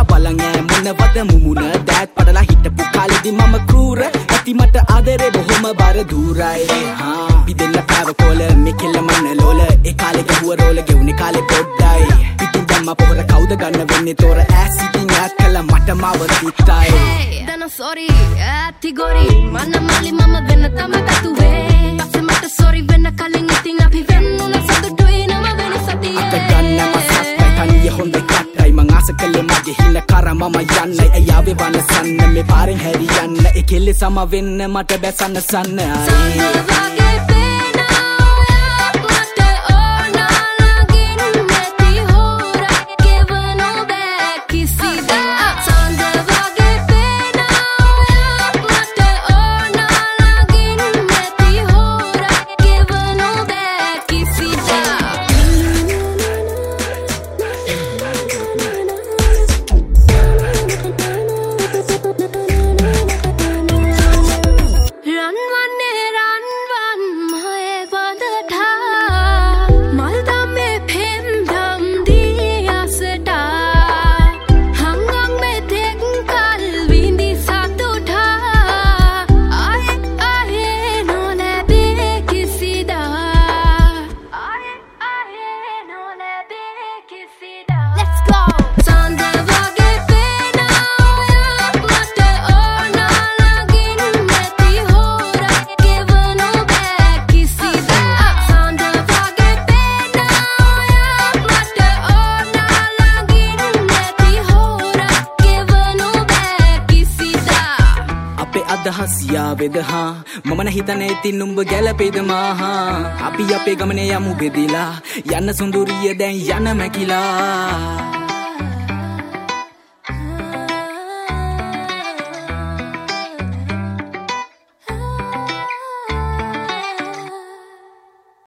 බලං ෑ මොනවද මුමුණ දැත් පඩලා හිටපු කාලෙදි මම ක්‍රූර ඇති මට ආදරේ බොහොම බර දූරයි පිදෙන්න පැවකොල මෙකෙල්ල මන්න ලෝල ඒ කාලේ ගැහුව රෝල ගෙවුනේ කාලේ පොඩ්ඩයි පිටින් දැම්ම පොර කවුද ගන්න වෙන්නේ තෝර ඈස් ඉතින් ඈත් කළා මට මාව තිත්තයි දන සෝරි ඇති ගොරි මන්න මලි මම වෙන්න තම පැතුවේ පස්සේ මට සෝරි වෙන්න කලින් ඉතින් අපි වෙන්නුන සතුටුයි නම වෙන සතියේ අත ගන්න මසස්පයි තනිය හොඳයි කට්ටයි මං ආස කළේ මගේ හින කර මම යන්නයි එයාවේ වනසන්න මේ පාරෙන් හැරියන්න ඒ කෙල්ලේ සම වෙන්න මට බැසන්න සන්න යාවෙදහා මම හිතන්නේ ඉතින් නුඹ ගැලපෙයිද මාහා අපි අපේ ගමනේ යමු බෙදිලා යන්න සුඳුරිය දැන් යන මැකිලා